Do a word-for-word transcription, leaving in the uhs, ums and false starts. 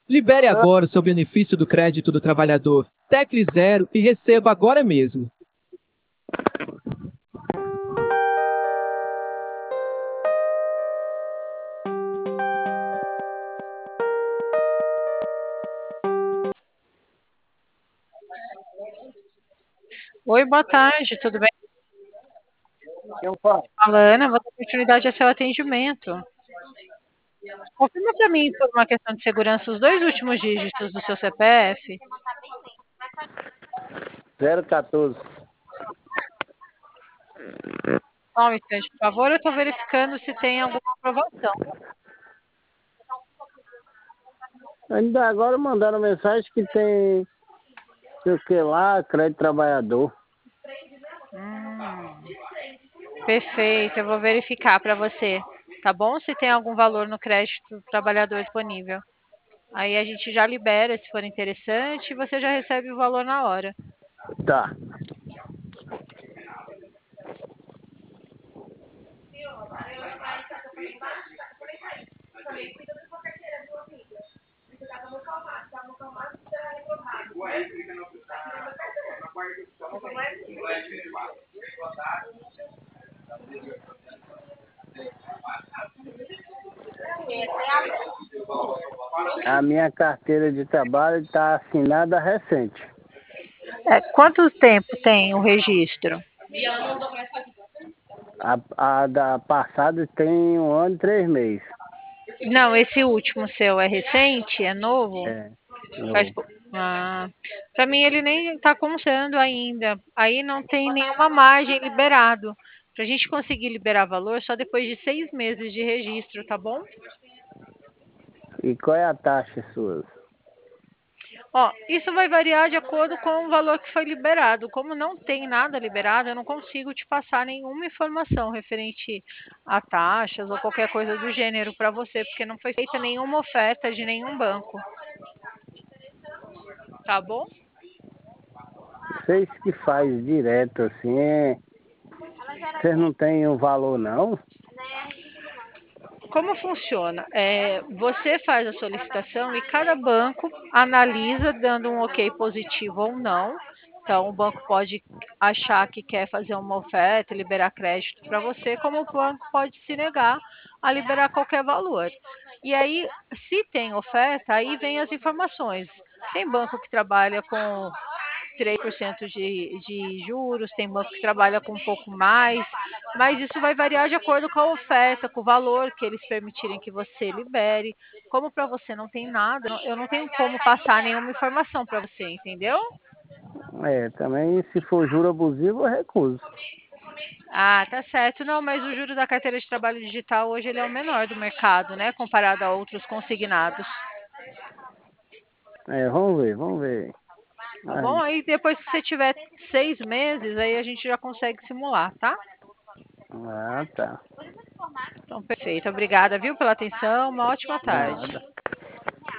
Libere agora o seu benefício do crédito do trabalhador. Tecle zero e receba agora mesmo. Oi, boa tarde, tudo bem? Eu falo. Alana, vou dar oportunidade a seu atendimento. Confirma para mim, por uma questão de segurança, os dois últimos dígitos do seu C P F. zero quatorze. Só um instante, por favor, eu estou verificando se tem alguma aprovação. Ainda agora mandaram mensagem que tem, sei o que lá, crédito trabalhador. Hum, perfeito, eu vou verificar para você, tá bom? Se tem algum valor no crédito do trabalhador disponível. Aí a gente já libera, se for interessante, e você já recebe o valor na hora. Tá. A minha carteira de trabalho está assinada recente. É, quanto tempo tem o registro? A, a da passada tem um ano e três meses. Não, esse último seu é recente? É novo? É, Faz... novo. Ah, para mim ele nem está constando ainda. Aí não tem nenhuma margem liberado. Para a gente conseguir liberar valor só depois de seis meses de registro, tá bom? E qual é a taxa sua? Ó, isso vai variar de acordo com o valor que foi liberado. Como não tem nada liberado, eu não consigo te passar nenhuma informação referente a taxas ou qualquer coisa do gênero para você, porque não foi feita nenhuma oferta de nenhum banco. Tá bom? Vocês que faz direto assim, é... vocês não têm o valor não? Como funciona? É, você faz a solicitação e cada banco analisa dando um ok positivo ou não. Então, o banco pode achar que quer fazer uma oferta, liberar crédito para você, como o banco pode se negar a liberar qualquer valor. E aí, se tem oferta, aí vem as informações. Tem banco que trabalha com três por cento de, de juros, tem banco que trabalha com um pouco mais, mas isso vai variar de acordo com a oferta, com o valor que eles permitirem que você libere. Como para você não tem nada, eu não tenho como passar nenhuma informação para você, entendeu? É, também se for juro abusivo, eu recuso. Ah, tá certo. Não, mas o juro da carteira de trabalho digital hoje ele é o menor do mercado, né? Comparado a outros consignados. É, vamos ver, vamos ver. Tá Ai, bom? Aí depois que você tiver seis meses, aí a gente já consegue simular, tá? ah, tá. Então, perfeito. Obrigada, viu, pela atenção. Uma ótima tarde. Nada.